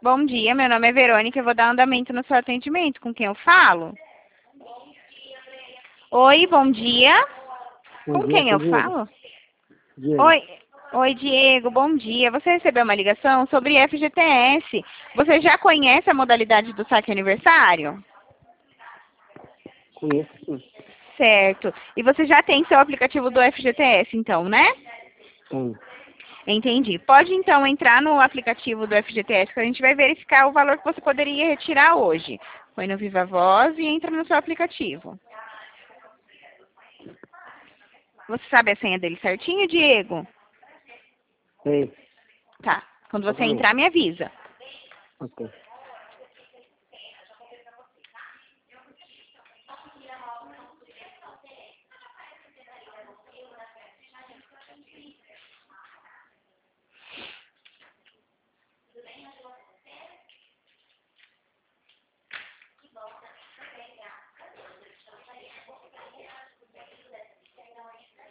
Bom dia, meu nome é Verônica, eu vou dar andamento no seu atendimento. Com quem eu falo? Oi, bom dia. Bom Com dia, quem com eu Diego. falo? Diego. Oi, Diego, bom dia. Você recebeu uma ligação sobre FGTS. Você já conhece a modalidade do saque aniversário? Conheço sim. Certo. E você já tem seu aplicativo do FGTS, então, né? Tenho. Entendi. Pode, então, entrar no aplicativo do FGTS que a gente vai verificar o valor que você poderia retirar hoje. Põe no Viva Voz e entra no seu aplicativo. Você sabe a senha dele certinho, Diego? Sei. Tá. Quando você Exatamente. entrar, me avisa. Ok.